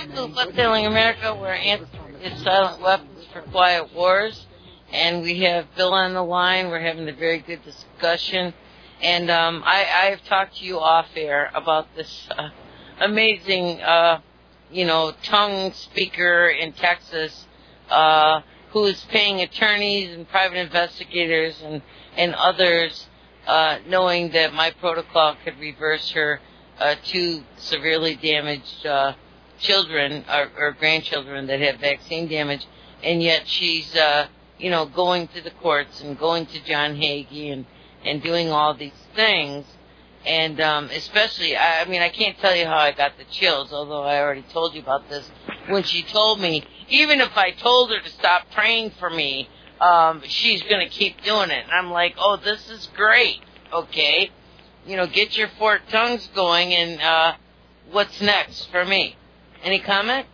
back to What's Ailing America, where our answer is silent weapons for quiet wars. And we have Bill on the line. We're having a very good discussion. And I have talked to you off air about this amazing, tongue speaker in Texas who is paying attorneys and private investigators and others, knowing that my protocol could reverse her two severely damaged children or grandchildren that have vaccine damage, and yet she's going to the courts and going to John Hagee and doing all these things. And especially, I can't tell you how I got the chills, although I already told you about this, when she told me, even if I told her to stop praying for me, she's going to keep doing it. And I'm like, oh, this is great, okay? Get your forked tongues going, and what's next for me? Any comment?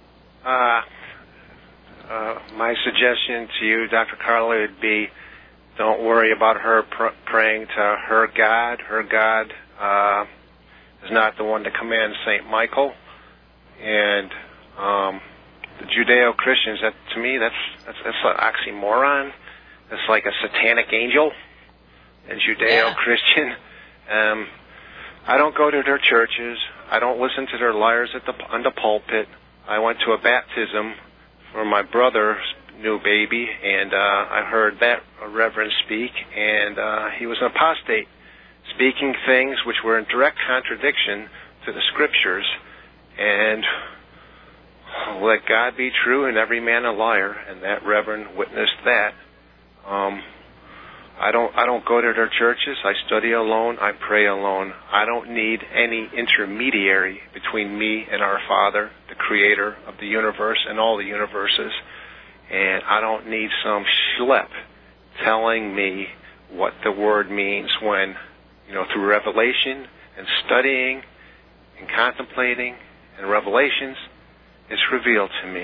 My suggestion to you, Dr. Carla, would be don't worry about her praying to her God. Her God is not the one that commands St. Michael. And the Judeo-Christians, to me, that's an oxymoron. It's like a satanic angel, and Judeo-Christian. I don't go to their churches. I don't listen to their liars on the pulpit. I went to a baptism for my brother's new baby, and I heard that reverend speak, and he was an apostate, speaking things which were in direct contradiction to the scriptures, and let God be true and every man a liar, and that reverend witnessed that. I don't go to their churches. I study alone. I pray alone. I don't need any intermediary between me and our Father, the Creator of the universe and all the universes. And I don't need some schlep telling me what the Word means when, through revelation and studying and contemplating and revelations, it's revealed to me.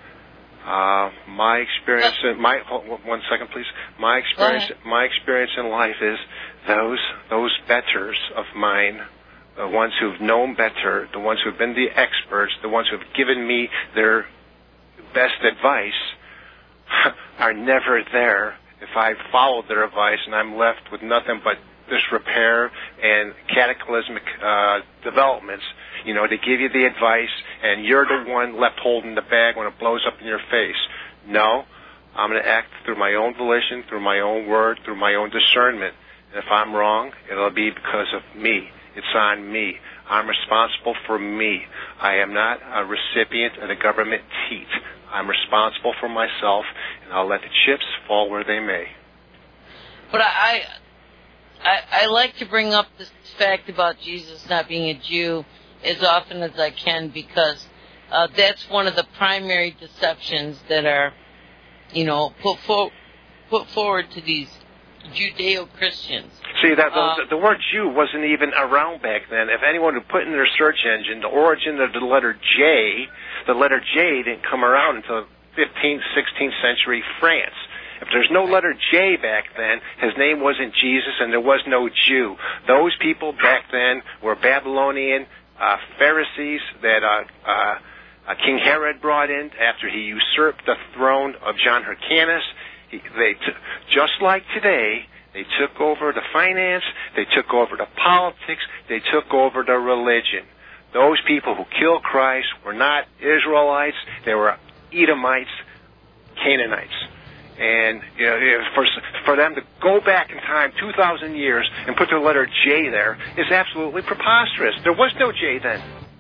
My experience, one second, please. My experience in life is those betters of mine, the ones who've known better, the ones who've been the experts, the ones who've given me their best advice, are never there if I followed their advice and I'm left with nothing but disrepair and cataclysmic developments. They give you the advice, and you're the one left holding the bag when it blows up in your face. No, I'm going to act through my own volition, through my own word, through my own discernment. And if I'm wrong, it'll be because of me. It's on me. I'm responsible for me. I am not a recipient of the government teat. I'm responsible for myself, and I'll let the chips fall where they may. But I like to bring up this fact about Jesus not being a Jew as often as I can, because that's one of the primary deceptions that are, put forward to these Judeo-Christians. See, the word Jew wasn't even around back then. If anyone would put in their search engine the origin of the letter J didn't come around until 15th, 16th century France. If there's no letter J back then, his name wasn't Jesus and there was no Jew. Those people back then were Babylonian Pharisees that King Herod brought in after he usurped the throne of John Hyrcanus. Just like today, they took over the finance, they took over the politics, they took over the religion. Those people who killed Christ were not Israelites, they were Edomites, Canaanites. And for them to go back in time 2,000 years and put the letter J there is absolutely preposterous. There was no J then.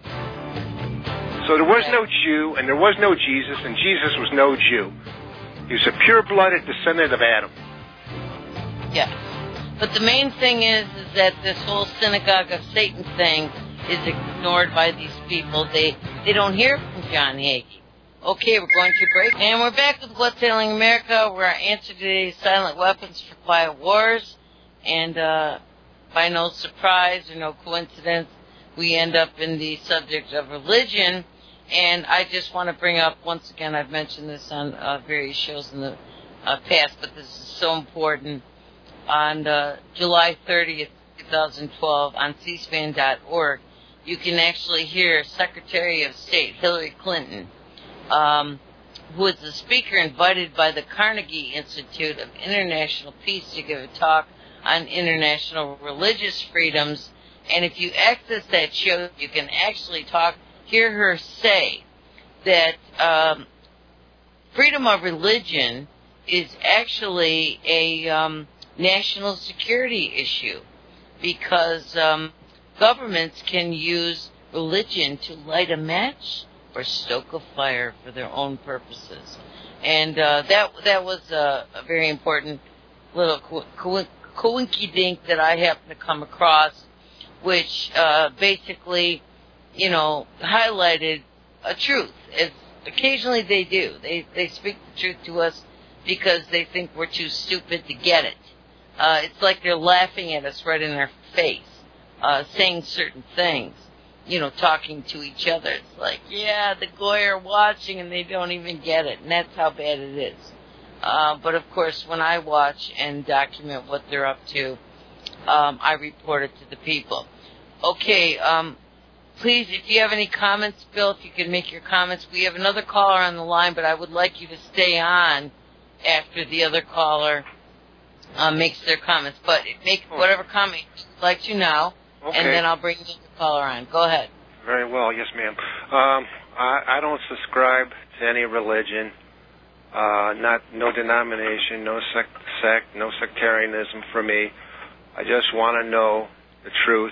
So there was no Jew, and there was no Jesus, and Jesus was no Jew. He was a pure-blooded descendant of Adam. Yeah. But the main thing is that this whole synagogue of Satan thing is ignored by these people. They don't hear from John Hagee. Okay, we're going to break. And we're back with What's Ailing America, where our answer today is silent weapons for quiet wars. And by no surprise or no coincidence, we end up in the subject of religion. And I just want to bring up, once again, I've mentioned this on various shows in the past, but this is so important. On July 30th, 2012, on cspan.org, you can actually hear Secretary of State Hillary Clinton, who was the speaker invited by the Carnegie Institute of International Peace to give a talk on international religious freedoms. And if you access that show, you can actually hear her say that freedom of religion is actually a national security issue, because governments can use religion to light a match or stoke a fire for their own purposes. And that was a very important little coinky-dink that I happened to come across, which basically, highlighted a truth, as occasionally they do. They speak the truth to us because they think we're too stupid to get it. It's like they're laughing at us right in our face, saying certain things, talking to each other. It's like, yeah, the Goy are watching and they don't even get it, and that's how bad it is. But of course, when I watch and document what they're up to, I report it to the people. Okay, please, if you have any comments, Bill, if you can make your comments. We have another caller on the line, but I would like you to stay on after the other caller makes their comments. But make whatever comment you'd like to now, okay, and then I'll bring the caller on. Go ahead. Very well. Yes, ma'am. I don't subscribe to any religion, no denomination, no sect, no sectarianism for me. I just want to know the truth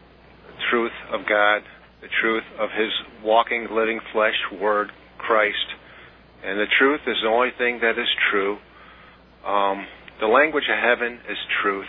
of God, the truth of His walking, living flesh word, Christ. And the truth is the only thing that is true. The language of heaven is truth.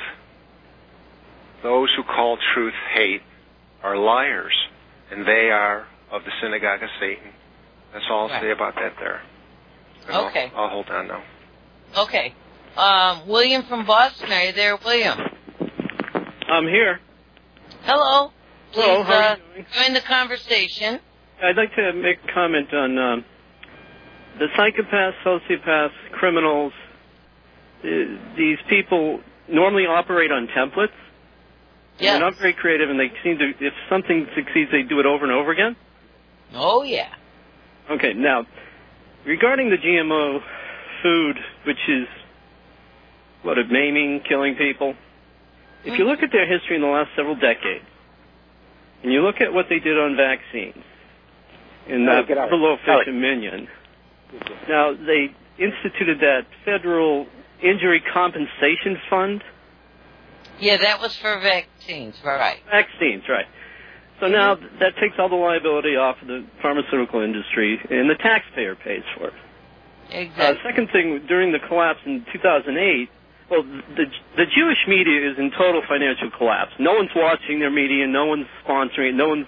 Those who call truth hate are liars, and they are of the synagogue of Satan. That's all I'll say about that there. And okay. I'll hold on now. Okay. William from Boston, are you there, William? I'm here. Hello. Please, Hello, how are you doing? join the conversation. I'd like to make a comment on the psychopaths, sociopaths, criminals. These people normally operate on templates. Yes. They're not very creative, and they seem to, if something succeeds, they do it over and over again. Oh, yeah. Okay, now, regarding the GMO food, which is, maiming, killing people, if you look at their history in the last several decades, and you look at what they did on vaccines, in that below fish and minion, now they instituted that federal injury compensation fund. Yeah, that was for vaccines, right. Vaccines, right. So now that takes all the liability off of the pharmaceutical industry, and the taxpayer pays for it. Exactly. Second thing, during the collapse in 2008, the Jewish media is in total financial collapse. No one's watching their media, no one's sponsoring it, no one's...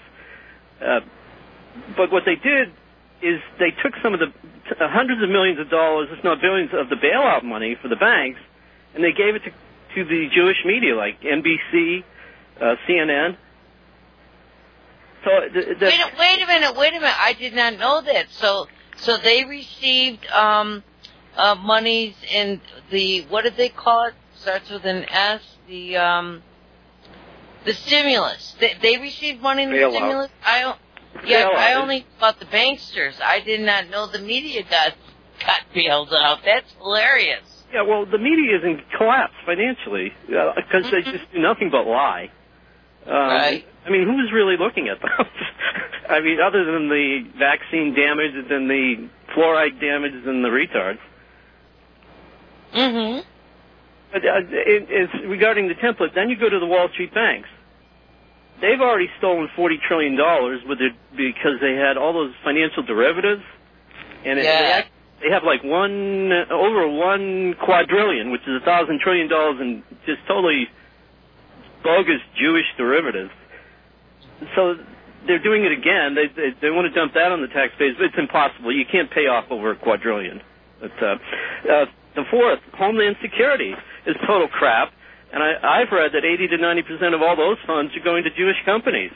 but what they did is they took some of the hundreds of millions of dollars, if not billions, of the bailout money for the banks, and they gave it to the Jewish media, like NBC, CNN. So wait a minute. I did not know that. So they received monies in the, what did they call it? Starts with an S. The stimulus. They received money in the bailout. stimulus. I only thought the banksters. I did not know the media got bailed out. That's hilarious. Yeah, well, the media is in collapse financially because they just do nothing but lie. Right. I mean, who's really looking at them? I mean, other than the vaccine damage and the fluoride damage and the retards. Mm-hmm. But it's regarding the template, then you go to the Wall Street banks. They've already stolen $40 trillion because they had all those financial derivatives. And they have like over 1 quadrillion, which is $1,000 trillion in just totally bogus Jewish derivatives. So they're doing it again. They want to dump that on the taxpayers, but it's impossible. You can't pay off over 1 quadrillion. But, the fourth, Homeland Security, is total crap. And I've read that 80 to 90% of all those funds are going to Jewish companies.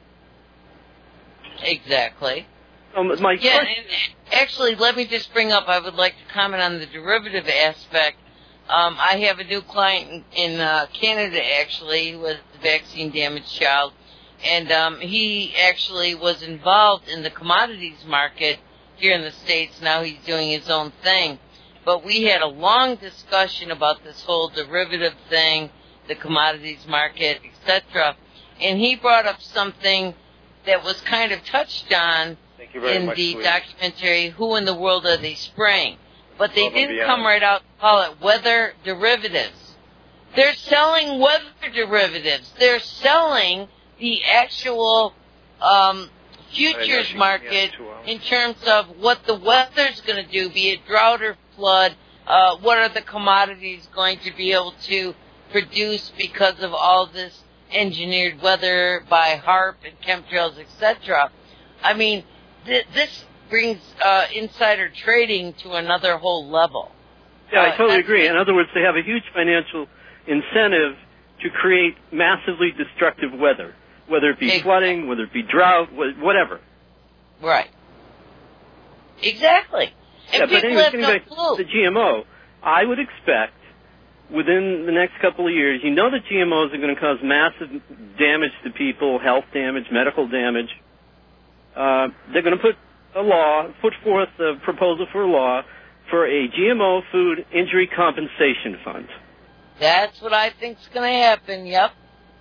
Exactly. Actually, let me just bring up, I would like to comment on the derivative aspect. I have a new client in Canada, actually, who was a vaccine-damaged child, And he actually was involved in the commodities market here in the States. Now he's doing his own thing. But we had a long discussion about this whole derivative thing, the commodities market, etc. And he brought up something that was kind of touched on in the documentary, Who in the World Are They Spraying? But they didn't come right out and call it weather derivatives. They're selling weather derivatives. They're selling the actual futures market in terms of what the weather's going to do, be it drought or flood. What are the commodities going to be able to produce because of all this engineered weather by HAARP and chemtrails, etc. I mean, this brings insider trading to another whole level. Yeah, I totally agree. In other words, they have a huge financial incentive to create massively destructive weather, whether it be flooding, whether it be drought, whatever. Right. Exactly. And yeah, people but anyway, have no clue. The GMO, I would expect within the next couple of years, you know that GMOs are going to cause massive damage to people, health damage, medical damage. They're going to put forth a proposal for a law for a GMO food injury compensation fund. That's what I think's going to happen, yep.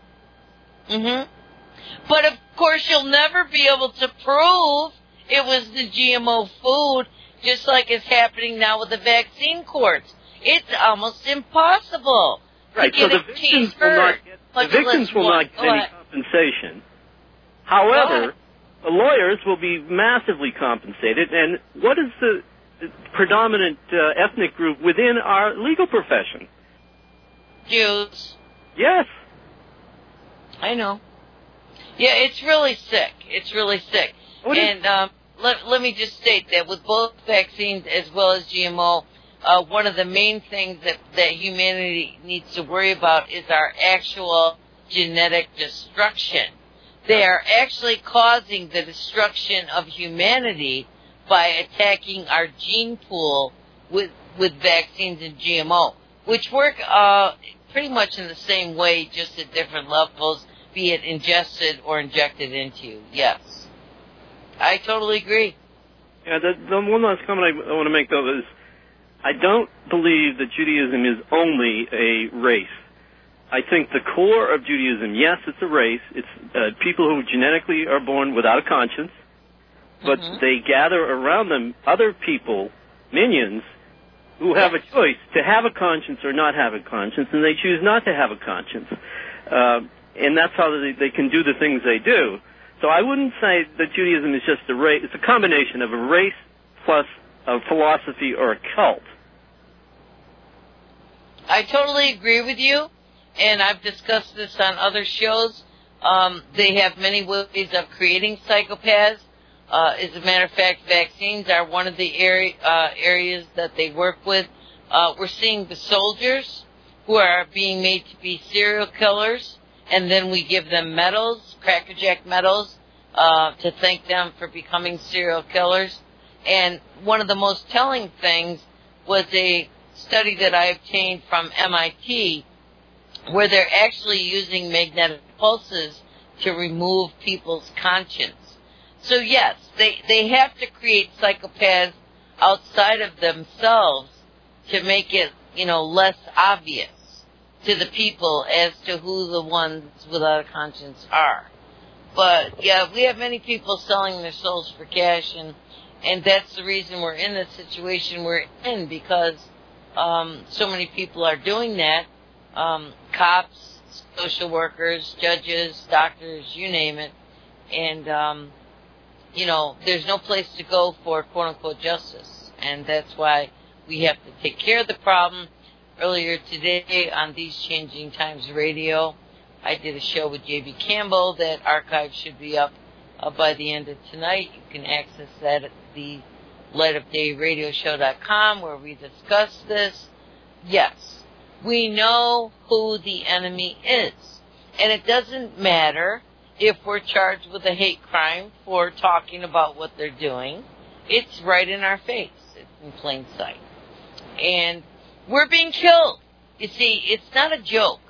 But of course you'll never be able to prove it was the GMO food, just like it's happening now with the vaccine courts. It's almost impossible. Right, so the victims will not get any compensation. However, the lawyers will be massively compensated. And what is the predominant ethnic group within our legal profession? Jews. Yes. I know. Yeah, it's really sick. It's really sick. And let me just state that with both vaccines as well as GMO, one of the main things that humanity needs to worry about is our actual genetic destruction. They are actually causing the destruction of humanity by attacking our gene pool with vaccines and GMO, which work pretty much in the same way, just at different levels, be it ingested or injected into you. Yes. I totally agree. Yeah, the one last comment I want to make, though, is I don't believe that Judaism is only a race. I think the core of Judaism, yes, it's a race. It's people who genetically are born without a conscience, but they gather around them other people, minions, who have a choice to have a conscience or not have a conscience, and they choose not to have a conscience. And that's how they can do the things they do. So I wouldn't say that Judaism is just a race. It's a combination of a race plus a philosophy or a cult. I totally agree with you, and I've discussed this on other shows. They have many ways of creating psychopaths. As a matter of fact, vaccines are one of the areas that they work with. We're seeing the soldiers who are being made to be serial killers, and then we give them medals, crackerjack medals, to thank them for becoming serial killers. And one of the most telling things was a study that I obtained from MIT, where they're actually using magnetic pulses to remove people's conscience. So yes, they have to create psychopaths outside of themselves to make it, less obvious to the people as to who the ones without a conscience are. But yeah, we have many people selling their souls for cash, and that's the reason we're in the situation we're in, because so many people are doing that. Cops, social workers, judges, doctors, you name it. And, there's no place to go for quote-unquote justice. And that's why we have to take care of the problem. Earlier today on These Changing Times Radio, I did a show with J.B. Campbell. That archive should be up by the end of tonight. You can access that at the lightofdayradioshow.com, where we discuss this. Yes, we know who the enemy is. And it doesn't matter if we're charged with a hate crime for talking about what they're doing. It's right in our face. It's in plain sight. And we're being killed. You see, it's not a joke.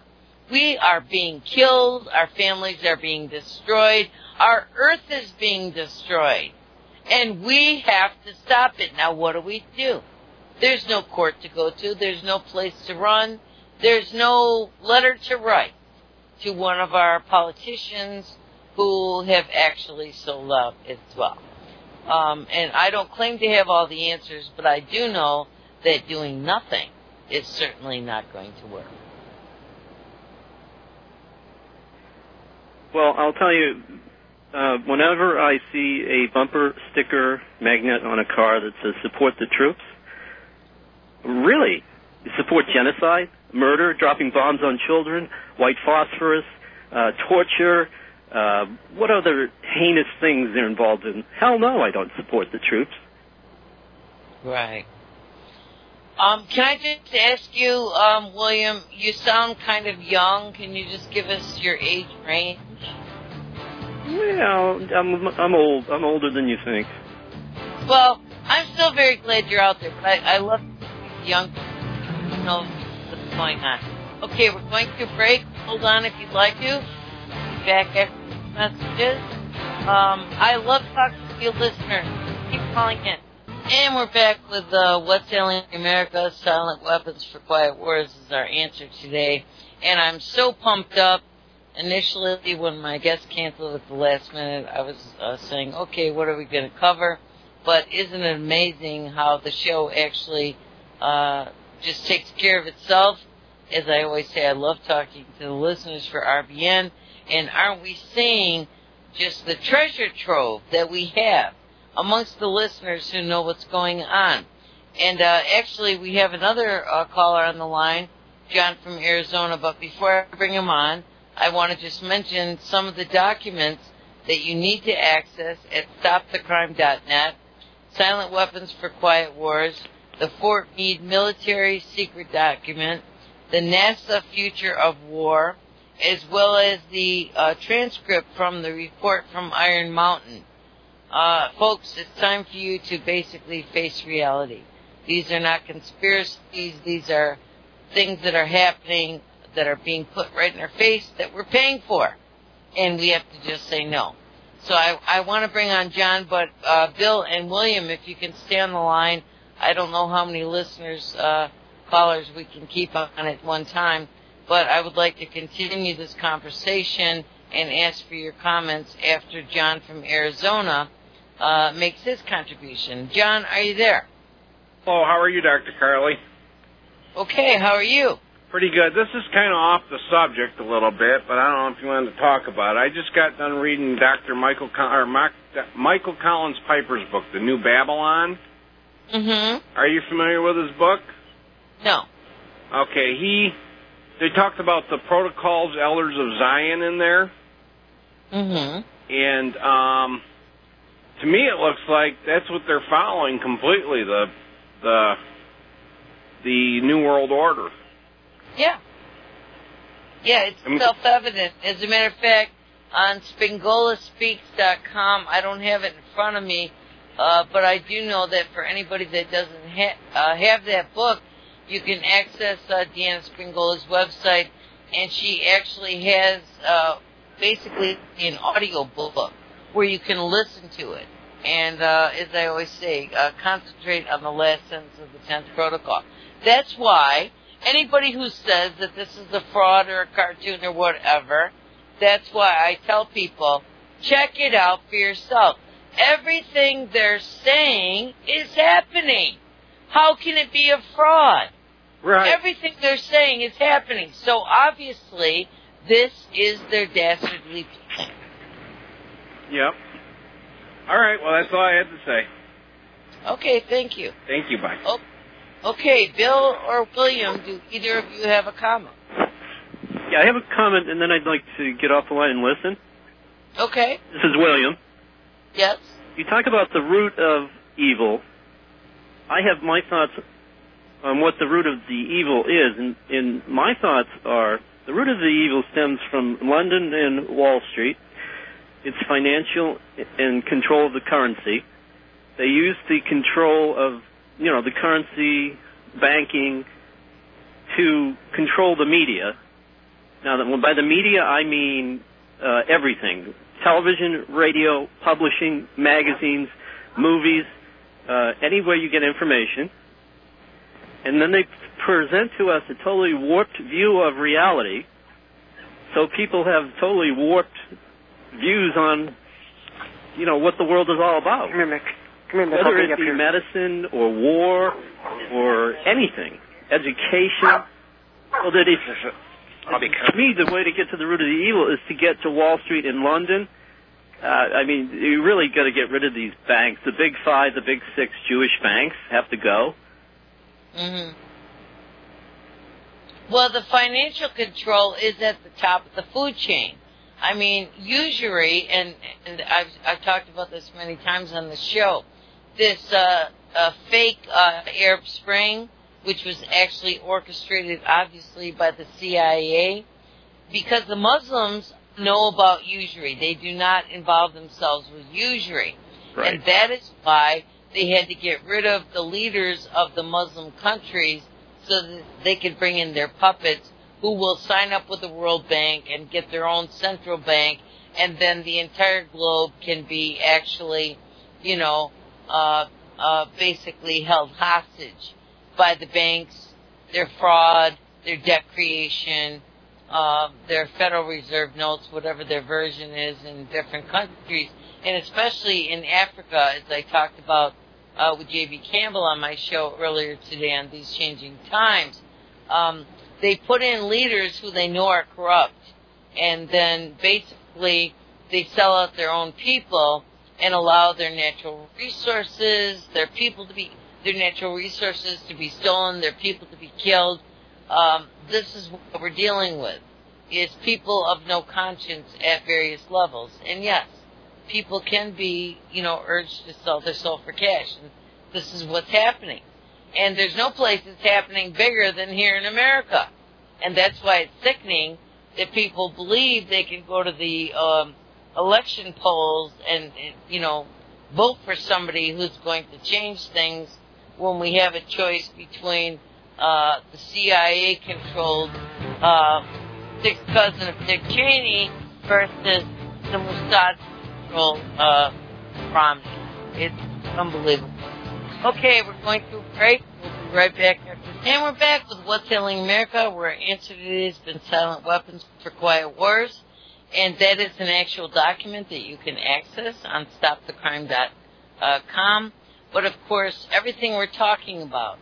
We are being killed. Our families are being destroyed. Our earth is being destroyed. And we have to stop it. Now, what do? There's no court to go to. There's no place to run. There's no letter to write to one of our politicians who have actually sold out as well. And I don't claim to have all the answers, but I do know that doing nothing is certainly not going to work. Well, I'll tell you, whenever I see a bumper sticker magnet on a car that says support the troops, really, support genocide, murder, dropping bombs on children, white phosphorus, torture, what other heinous things they're involved in? Hell no, I don't support the troops. Right. Can I just ask you, William, you sound kind of young. Can you just give us your age range? Well, I'm old. I'm older than you think. Well, I'm still very glad you're out there, but I love these young people who know what's going on. Okay, we're going to break. Hold on if you'd like to. Be back after these messages. I love talking to you listeners. Keep calling in. And we're back with What's Ailing America, Silent Weapons for Quiet Wars is our answer today. And I'm so pumped up. Initially, when my guest canceled at the last minute, I was saying, okay, what are we going to cover? But isn't it amazing how the show actually just takes care of itself? As I always say, I love talking to the listeners for RBN. And aren't we seeing just the treasure trove that we have amongst the listeners who know what's going on? And actually, we have another caller on the line, John from Arizona. But before I bring him on, I want to just mention some of the documents that you need to access at stopthecrime.net. Silent Weapons for Quiet Wars, the Fort Meade Military Secret Document, the NASA Future of War, as well as the transcript from the report from Iron Mountain. Folks, it's time for you to basically face reality. These are not conspiracies. These are things that are happening that are being put right in our face that we're paying for. And we have to just say no. So I want to bring on John, but Bill and William, if you can stay on the line. I don't know how many listeners, callers we can keep on at one time, but I would like to continue this conversation and ask for your comments after John from Arizona makes his contribution. John, are you there? Oh, how are you, Dr. Carly? Okay, how are you? Pretty good. This is kind of off the subject a little bit, but I don't know if you wanted to talk about it. I just got done reading Dr. Michael Collins Piper's book, The New Babylon. Mm-hmm. Are you familiar with his book? No. Okay, they talked about the Protocols Elders of Zion in there. Mm-hmm. And to me it looks like that's what they're following completely, the New World Order. Yeah. Yeah, it's self-evident. As a matter of fact, on SpingolaSpeaks.com, I don't have it in front of me, but I do know that for anybody that doesn't have that book, you can access Deanna Spingola's website, and she actually has basically an audio book where you can listen to it. And as I always say, concentrate on the last sentence of the 10th protocol. That's why anybody who says that this is a fraud or a cartoon or whatever, that's why I tell people, check it out for yourself. Everything they're saying is happening. How can it be a fraud? Right. Everything they're saying is happening. So obviously, this is their dastardly plan. Yep. All right, well, that's all I had to say. Okay, thank you. Thank you, bye. Oh, okay, Bill or William, do either of you have a comment? Yeah, I have a comment, and then I'd like to get off the line and listen. Okay. This is William. Yes? You talk about the root of evil. I have my thoughts on what the root of the evil is, and my thoughts are the root of the evil stems from London and Wall Street. It's financial and control of the currency. They use the control of, the currency, banking, to control the media. Now, by the media, I mean everything. Television, radio, publishing, magazines, movies, anywhere you get information. And then they present to us a totally warped view of reality. So people have totally warped views on, what the world is all about. Come here, Mick. Come here, Mick. Whether it be medicine or war or anything, education. Well, that is, to me, the way to get to the root of the evil is to get to Wall Street in London. You really got to get rid of these banks. The big five, the big six Jewish banks have to go. Mm-hmm. Well, the financial control is at the top of the food chain. I mean, usury, and I've talked about this many times on the show, this fake Arab Spring, which was actually orchestrated, obviously, by the CIA, because the Muslims know about usury. They do not involve themselves with usury. Right. And that is why they had to get rid of the leaders of the Muslim countries so that they could bring in their puppets who will sign up with the World Bank and get their own central bank, and then the entire globe can be actually, basically held hostage by the banks, their fraud, their debt creation, their Federal Reserve notes, whatever their version is in different countries, and especially in Africa, as I talked about with J.B. Campbell on my show earlier today on These Changing Times. They put in leaders who they know are corrupt, and then basically they sell out their own people and allow their natural resources, their natural resources to be stolen, their people to be killed. This is what we're dealing with, is people of no conscience at various levels. And yes, people can be, urged to sell their soul for cash. And this is what's happening. And there's no place it's happening bigger than here in America. And that's why it's sickening that people believe they can go to the election polls and, vote for somebody who's going to change things when we have a choice between the CIA-controlled sixth cousin of Dick Cheney versus the Mossad-controlled Romney. It's unbelievable. Okay, we're going to a break. We'll be right back after. And we're back with What's Ailing America, where our answer today has been Silent Weapons for Quiet Wars. And that is an actual document that you can access on stopthecrime.com. But, of course, everything we're talking about,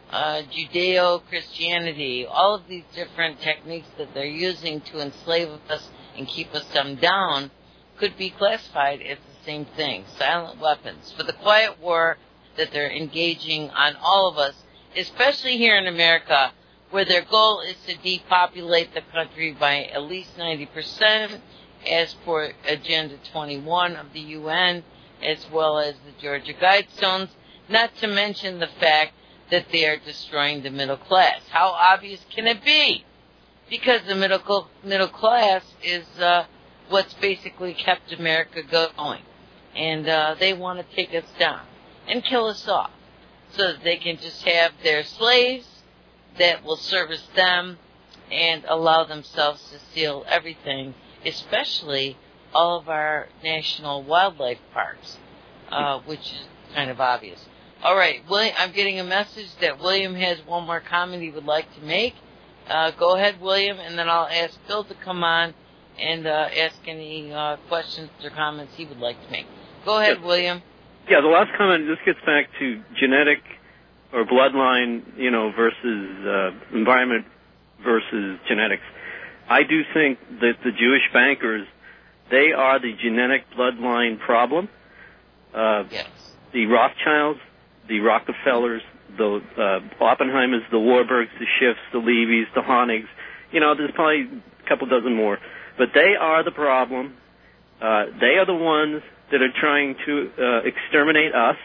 Judeo-Christianity, all of these different techniques that they're using to enslave us and keep us dumbed down, could be classified as the same thing, silent weapons, for the quiet war that they're engaging on all of us, especially here in America, where their goal is to depopulate the country by at least 90%, as for Agenda 21 of the UN, as well as the Georgia Guidestones, not to mention the fact that they are destroying the middle class. How obvious can it be? Because the middle class is what's basically kept America going. And they want to take us down and kill us off so that they can just have their slaves that will service them and allow themselves to steal everything, especially all of our national wildlife parks, which is kind of obvious. All right, William, I'm getting a message that William has one more comment he would like to make. Go ahead, William, and then I'll ask Bill to come on and ask any questions or comments he would like to make. Go ahead, William. Yeah, the last comment, this gets back to genetic or bloodline, versus environment versus genetics. I do think that the Jewish bankers, they are the genetic bloodline problem. Yes. The Rothschilds, the Rockefellers, the Oppenheimers, the Warburgs, the Schiffs, the Levys, the Honigs. There's probably a couple dozen more. But they are the problem. They are the ones that are trying to exterminate us,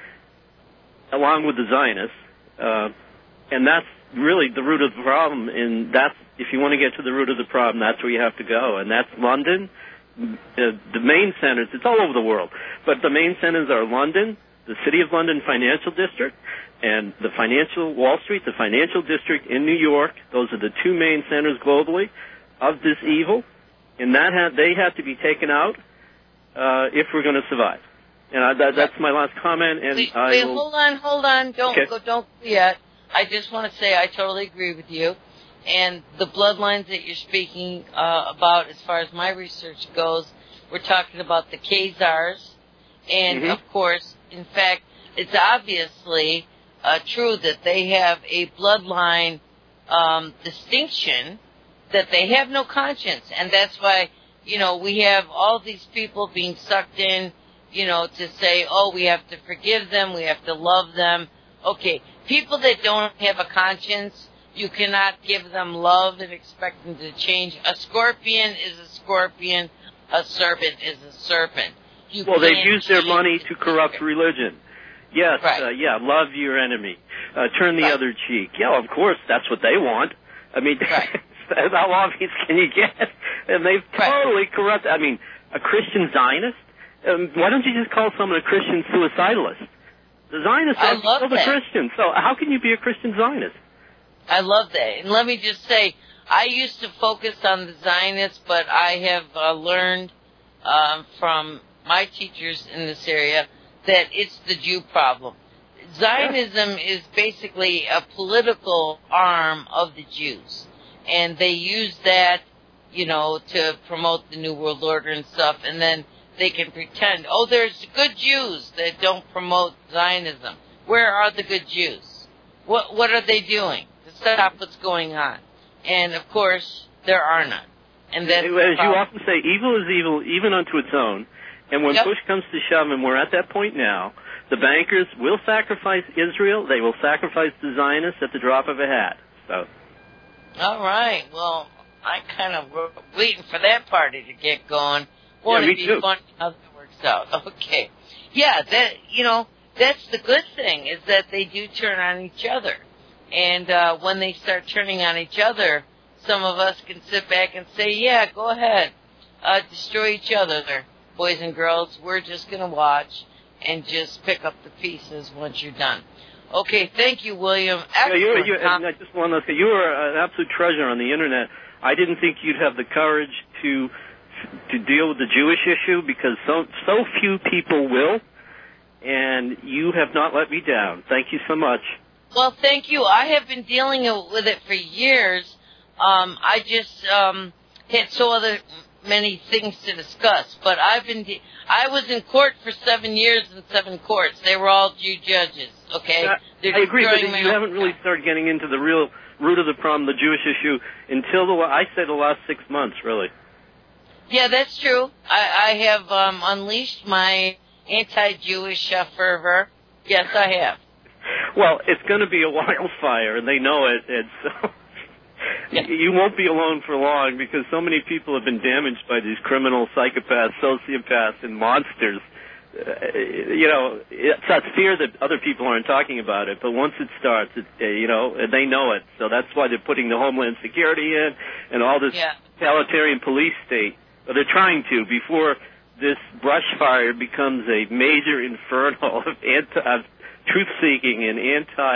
along with the Zionists. And that's really the root of the problem. And that's, if you want to get to the root of the problem, that's where you have to go. And that's London. The main centers, it's all over the world, but the main centers are London, the City of London Financial District, and the financial Wall Street, the financial district in New York. Those are the two main centers globally. of this evil, and they have to be taken out if we're going to survive. And that's my last comment. And wait, hold on. Don't go yet. I just want to say I totally agree with you. And the bloodlines that you're speaking about, as far as my research goes, we're talking about the Khazars. And, of course, in fact, it's obviously true that they have a bloodline distinction, that they have no conscience. And that's why, we have all these people being sucked in, to say, oh, we have to forgive them, we have to love them. Okay, people that don't have a conscience, you cannot give them love and expect them to change. A scorpion is a scorpion. A serpent is a serpent. They've used their money to corrupt religion. Yes, right. Love your enemy. Turn the other cheek. Yeah, of course, that's what they want. I mean, how obvious can you get? And they've totally corrupted. I mean, a Christian Zionist? Why don't you just call someone a Christian suicidalist? The Zionists are still the Christians. So how can you be a Christian Zionist? I love that. And let me just say, I used to focus on the Zionists, but I have learned from my teachers in this area that it's the Jew problem. Zionism is basically a political arm of the Jews. And they use that, to promote the New World Order and stuff. And then they can pretend, oh, there's good Jews that don't promote Zionism. Where are the good Jews? What are they doing to stop what's going on? And, of course, there are none. And that's as you often say, evil is evil even unto its own. And when push comes to shove, and we're at that point now, the bankers will sacrifice Israel. They will sacrifice the Zionists at the drop of a hat. So. All right. Well, I kind of waiting for that party to get going. Won't it be fun how that works out? Okay. Yeah, that's the good thing, is that they do turn on each other. And when they start turning on each other, some of us can sit back and say, yeah, go ahead. Destroy each other, boys and girls. We're just going to watch and just pick up the pieces once you're done. Okay, thank you, William. Excellent. I just want to say, you are an absolute treasure on the Internet. I didn't think you'd have the courage to deal with the Jewish issue, because so few people will, and you have not let me down. Thank you so much. Well, thank you. I have been dealing with it for years. I just had so many things to discuss. But I was in court for 7 years in 7 courts. They were all Jew judges. Okay, I agree, but you haven't really started getting into the real root of the problem, the Jewish issue, until the last 6 months, really. Yeah, that's true. I have unleashed my anti-Jewish fervor. Yes, I have. Well, it's going to be a wildfire, and they know it, and so you won't be alone for long, because so many people have been damaged by these criminal psychopaths, sociopaths, and monsters. It's that fear that other people aren't talking about it, but once it starts, they know it. So that's why they're putting the Homeland Security in and all this totalitarian police state. But they're trying to, before this brush fire becomes a major inferno of truth-seeking and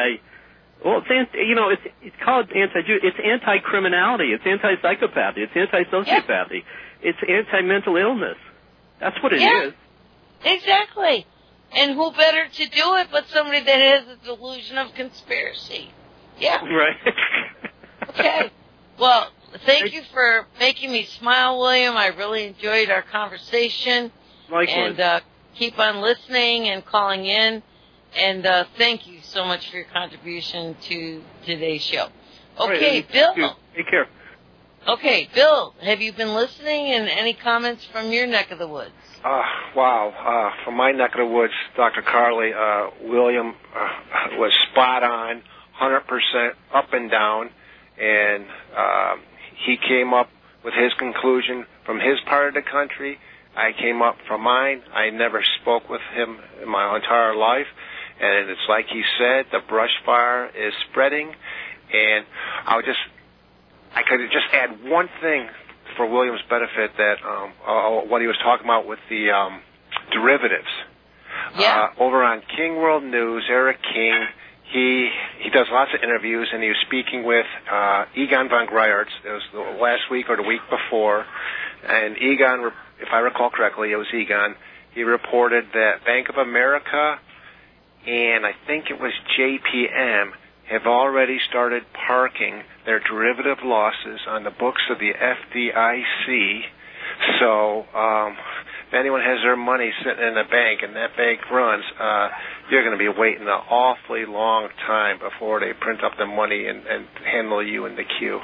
it's called anti-Jew. It's anti-criminality. It's anti-psychopathy. It's anti-sociopathy. It's anti-mental illness. That's what it is. Exactly. And who better to do it but somebody that has a delusion of conspiracy? Yeah. Right. Okay. Well, thank you for making me smile, William. I really enjoyed our conversation. Likewise. And keep on listening and calling in. And thank you so much for your contribution to today's show. Okay, right, Bill. Take care. Okay, Bill, have you been listening, and any comments from your neck of the woods? Wow. From my neck of the woods, Dr. Carly, William was spot on, 100% up and down, and he came up with his conclusion from his part of the country. I came up from mine. I never spoke with him in my entire life, and it's like he said, the brush fire is spreading, and I could just add one thing for William's benefit, that what he was talking about with the derivatives. Yeah. Over on King World News, Eric King, he does lots of interviews, and he was speaking with Egon von Greyerz. It was the last week or the week before, and Egon, if I recall correctly, it was Egon. He reported that Bank of America and I think it was JPM have already started parking their derivative losses on the books of the FDIC. So if anyone has their money sitting in a bank and that bank runs, you're going to be waiting an awfully long time before they print up the money and handle you in the queue.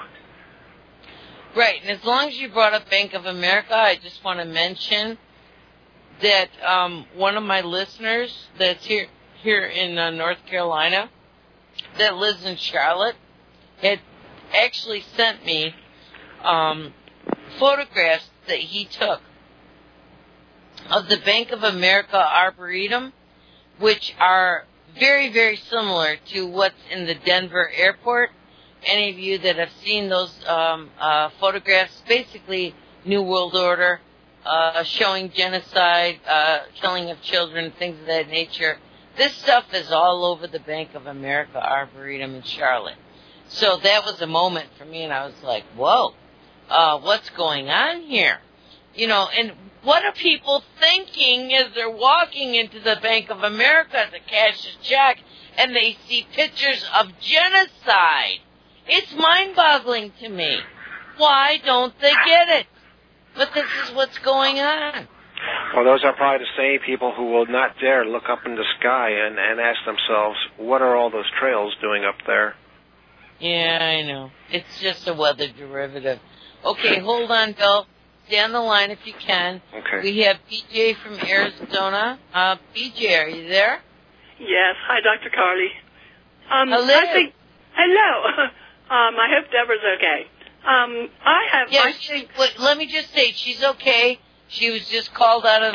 Right, and as long as you brought up Bank of America, I just want to mention that one of my listeners that's here in North Carolina that lives in Charlotte had actually sent me photographs that he took of the Bank of America Arboretum, which are very, very similar to what's in the Denver airport. Any of you that have seen those photographs, basically New World Order, showing genocide, killing of children, things of that nature. This stuff is all over the Bank of America Arboretum in Charlotte. So that was a moment for me, and I was like, whoa, what's going on here? You know, and what are people thinking as they're walking into the Bank of America to cash a check and they see pictures of genocide? It's mind-boggling to me. Why don't they get it? But this is what's going on. Well, those are probably the same people who will not dare look up in the sky and ask themselves, what are all those trails doing up there? Yeah, I know. It's just a weather derivative. Okay, hold on, Bill. Stay on the line if you can. Okay. We have BJ from Arizona. BJ, are you there? Yes. Hi, Dr. Carly. Hello. Hello. I hope Deborah's okay. Let me just say, she's okay. She was just called out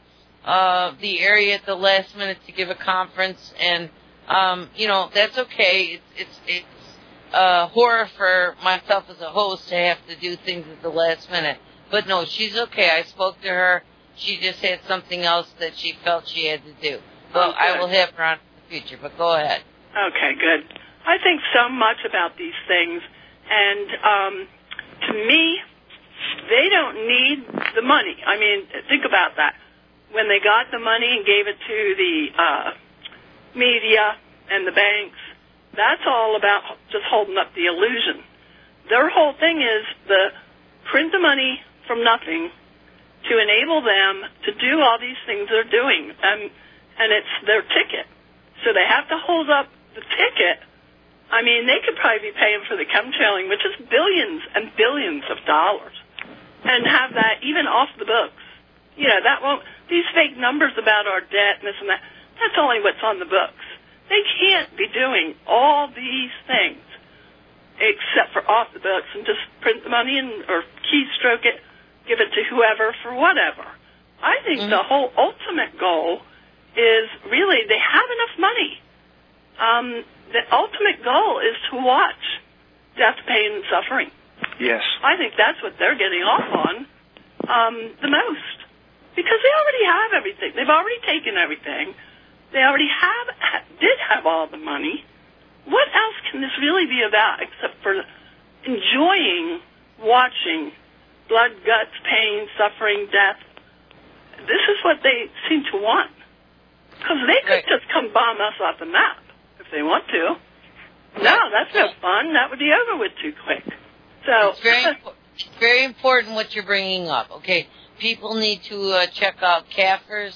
of the area at the last minute to give a conference, and that's okay. It's horror for myself as a host to have to do things at the last minute. But no, she's okay. I spoke to her. She just had something else that she felt she had to do. Well, I will have her on in the future, but go ahead. Okay, good. I think so much about these things, and to me, they don't need the money. I mean, think about that. When they got the money and gave it to the media and the banks, that's all about just holding up the illusion. Their whole thing is the print the money from nothing to enable them to do all these things they're doing, and it's their ticket. So they have to hold up the ticket. I mean, they could probably be paying for the chemtrailing, which is billions and billions of dollars, and have that even off the books. You know, that won't, these fake numbers about our debt and this and that, that's only what's on the books. They can't be doing all these things except for off the books and just print the money or keystroke it, give it to whoever for whatever. I think the whole ultimate goal is really they have enough money. The ultimate goal is to watch death, pain, and suffering. Yes. I think that's what they're getting off on the most. Because they already have everything. They've already taken everything. They already did have all the money. What else can this really be about except for enjoying watching blood, guts, pain, suffering, death? This is what they seem to want. Because they could just come bomb us off the map if they want to. No, that's no fun. That would be over with too quick. So it's very important what you're bringing up. Okay, people need to check out CAFR,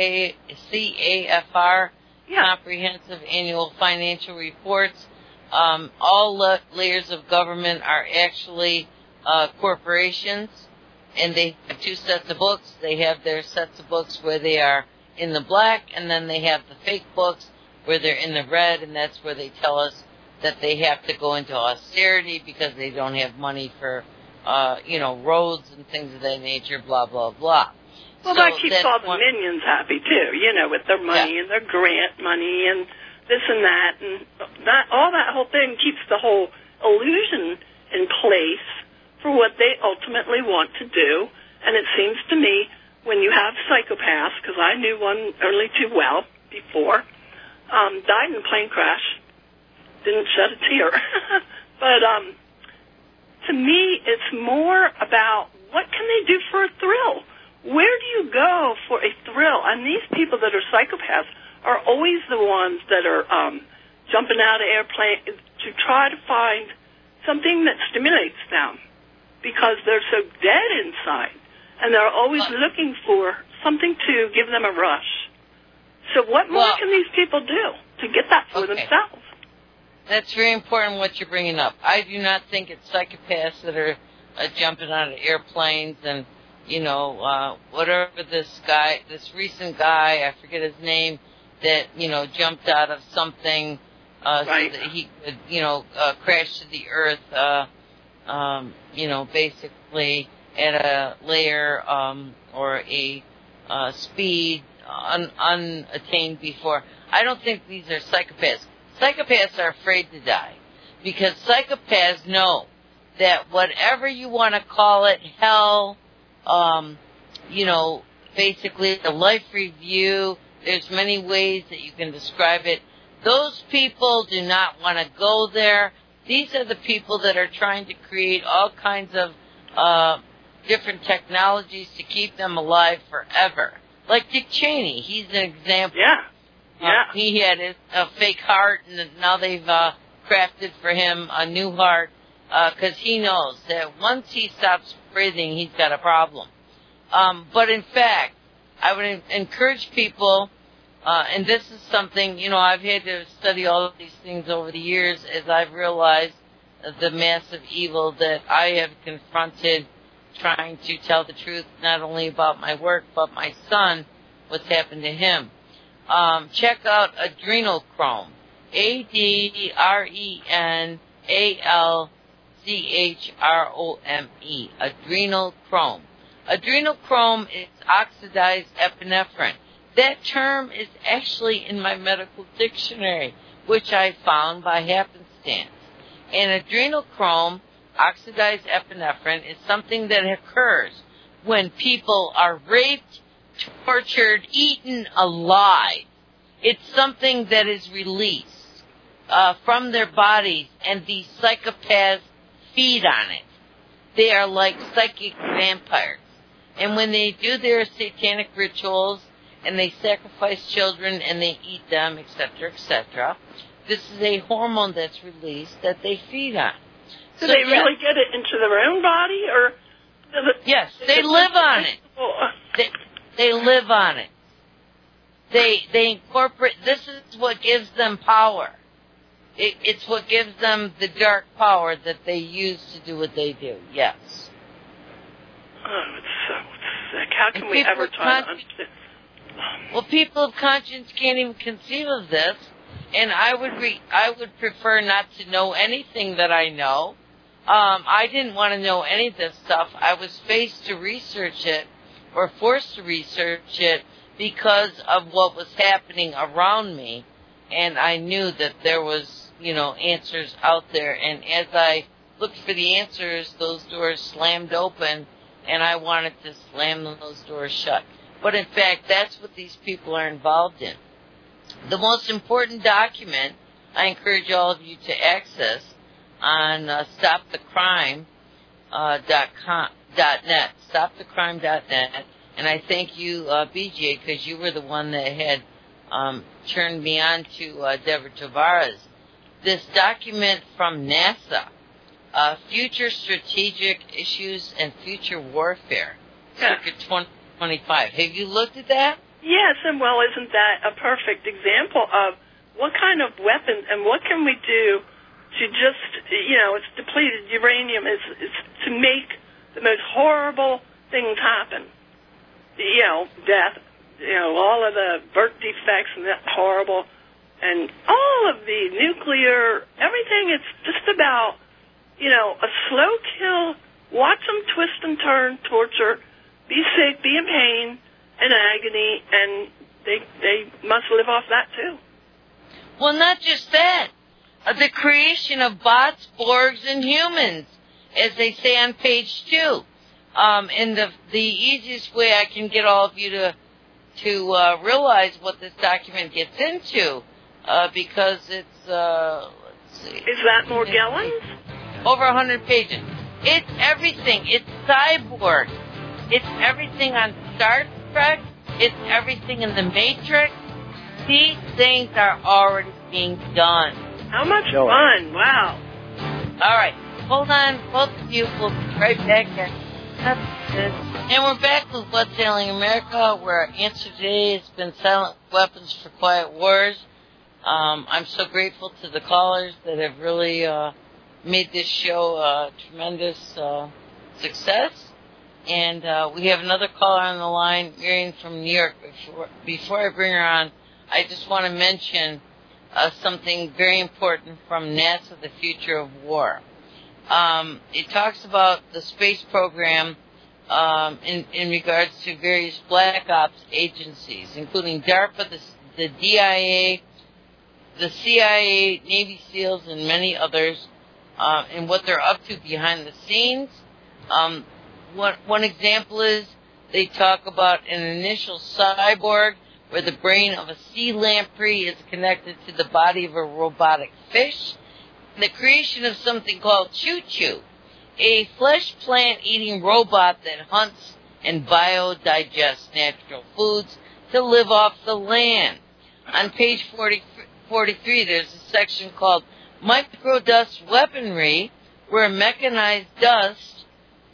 C-A-F-R, Comprehensive Annual Financial Reports. All layers of government are actually corporations, and they have two sets of books. They have their sets of books where they are in the black, and then they have the fake books where they're in the red, and that's where they tell us that they have to go into austerity because they don't have money for, roads and things of that nature, blah, blah, blah. Well, that keeps all the minions happy, too, with their money and their grant money and this and that. And all that whole thing keeps the whole illusion in place for what they ultimately want to do. And it seems to me when you have psychopaths, because I knew one only too well before, died in a plane crash didn't shed a tear. But to me, it's more about what can they do for a thrill? Where do you go for a thrill? And these people that are psychopaths are always the ones that are jumping out of airplanes to try to find something that stimulates them because they're so dead inside. And they're always looking for something to give them a rush. So what more can these people do to get that for themselves? That's very important what you're bringing up. I do not think it's psychopaths that are jumping out of airplanes and, whatever this recent guy, I forget his name, that, jumped out of something so that he could, crash to the earth, basically at a layer or a speed unattained before. I don't think these are psychopaths. Psychopaths are afraid to die because psychopaths know that whatever you want to call it, hell, basically a life review, there's many ways that you can describe it. Those people do not want to go there. These are the people that are trying to create all kinds of different technologies to keep them alive forever. Like Dick Cheney, he's an example. Yeah. He had a fake heart, and now they've crafted for him a new heart because he knows that once he stops breathing, he's got a problem. But in fact, I would encourage people, and this is something, I've had to study all of these things over the years as I've realized the massive evil that I have confronted trying to tell the truth not only about my work, but my son, what's happened to him. Check out adrenochrome, ADRENALCHROME, adrenochrome. Adrenochrome is oxidized epinephrine. That term is actually in my medical dictionary, which I found by happenstance. And adrenochrome, oxidized epinephrine, is something that occurs when people are raped, tortured, eaten alive. It's something that is released from their bodies, and these psychopaths feed on it. They are like psychic vampires. And when they do their satanic rituals, and they sacrifice children, and they eat them, etc., etc., this is a hormone that's released that they feed on. Do they really get it into their own body, or? Yes, they live on it. They live on it. They incorporate. This is what gives them power. It's what gives them the dark power that they use to do what they do. Yes. Oh, it's so sick. How can we ever try to understand? Well, people of conscience can't even conceive of this, and I would prefer not to know anything that I know. I didn't want to know any of this stuff. I was forced to research it because of what was happening around me, and I knew that there was, answers out there. And as I looked for the answers, those doors slammed open, and I wanted to slam those doors shut. But in fact, that's what these people are involved in. The most important document I encourage all of you to access on stopthecrime.net, stopthecrime.net. And I thank you, BJ, because you were the one that had turned me on to Deborah Tavares. This document from NASA, Future Strategic Issues and Future Warfare, Circa 2025. Have you looked at that? Yes, and well, isn't that a perfect example of what kind of weapons and what can we do to just, it's depleted uranium is to make the most horrible things happen. Death, all of the birth defects and that horrible, and all of the nuclear, everything, it's just about, a slow kill, watch them twist and turn, torture, be sick, be in pain and agony, and they must live off that too. Well, not just that. The creation of bots, Borgs, and humans, as they say on page 2. And the easiest way I can get all of you to realize what this document gets into, because it's, let's see. Is that Morgellons? Over 100 pages. It's everything. It's Cyborg. It's everything on Star Trek. It's everything in the Matrix. These things are already being done. How much fun. Wow. All right. Hold on, both of you. We'll be right back. And we're back with What's Ailing America, where our answer today has been silent weapons for quiet wars. I'm so grateful to the callers that have really made this show a tremendous success. And we have another caller on the line, Marion from New York. Before I bring her on, I just want to mention something very important from NASA, The Future of War. It talks about the space program in regards to various black ops agencies, including DARPA, the DIA, the CIA, Navy SEALs, and many others, and what they're up to behind the scenes. One example is they talk about an initial cyborg where the brain of a sea lamprey is connected to the body of a robotic fish. The creation of something called Choo Choo, a flesh plant-eating robot that hunts and biodigests natural foods to live off the land. On page 43, there's a section called Microdust Weaponry, where mechanized dust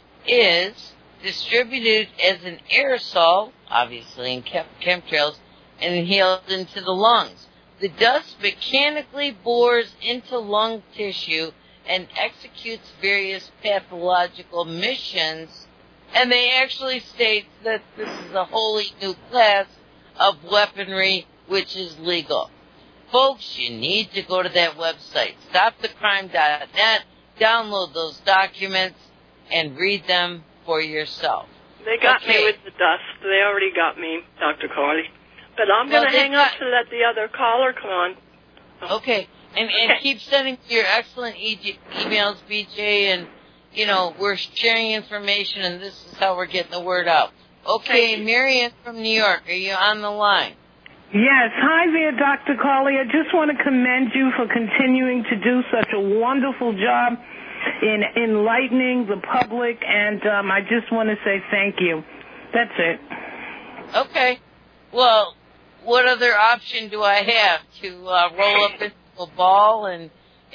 is distributed as an aerosol, obviously in chemtrails, and inhaled into the lungs. The dust mechanically bores into lung tissue and executes various pathological missions, and they actually state that this is a wholly new class of weaponry which is legal. Folks, you need to go to that website, stopthecrime.net, download those documents, and read them for yourself. They got me with the dust. They already got me, Dr. Carly. But I'm going to hang up to let the other caller come on. Okay. And keep sending your excellent emails, BJ, and, we're sharing information, and this is how we're getting the word out. Okay, Marion from New York, are you on the line? Yes. Hi there, Dr. Carly. I just want to commend you for continuing to do such a wonderful job in enlightening the public, and I just want to say thank you. That's it. Okay. Well, what other option do I have? To roll up into a ball and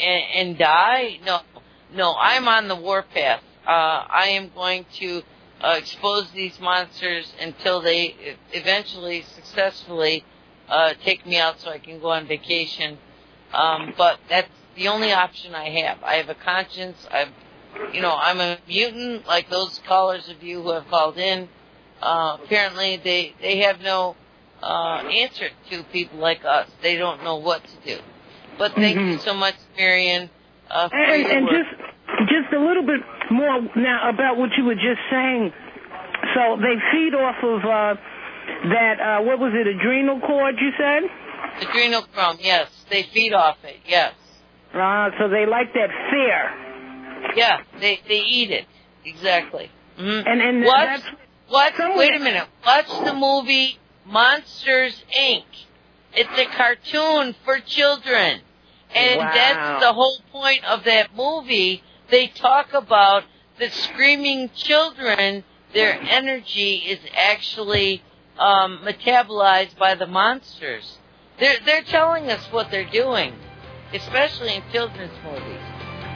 die? No, I'm on the warpath. I am going to expose these monsters until they eventually successfully take me out so I can go on vacation. But that's the only option I have. I have a conscience. I'm a mutant like those callers of you who have called in. Apparently they have no answer to people like us. They don't know what to do. But thank you so much, Marion. And just a little bit more now about what you were just saying. So they feed off of that, what was it, adrenal cord, you said? Adrenochrome, yes. They feed off it, yes. So they like that fear. Yeah, they eat it. Exactly. Mm-hmm. And wait a minute. Watch the movie Monsters, Inc. It's a cartoon for children. And that's the whole point of that movie. They talk about the screaming children, their energy is actually metabolized by the monsters. They're telling us what they're doing, especially in children's movies.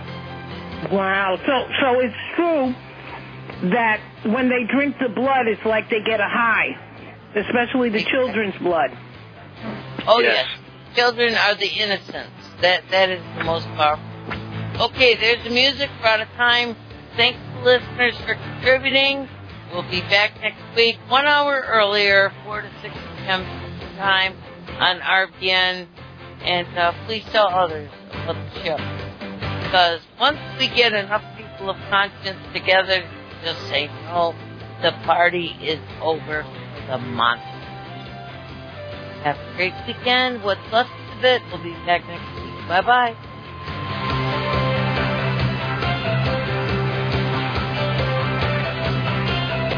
Wow. So it's true that when they drink the blood, it's like they get a high, especially the children's blood. Oh, yes. Children are the innocents. That is the most powerful. Okay, there's the music. We're out of time. Thanks to listeners for contributing. We'll be back next week, 1 hour earlier, 4 to 6 p.m. time on RBN. And please tell others about the show. Because once we get enough people of conscience together, just say no, the party is over for the month. Have a great weekend. What's left of it, we'll be back next week. Bye-bye.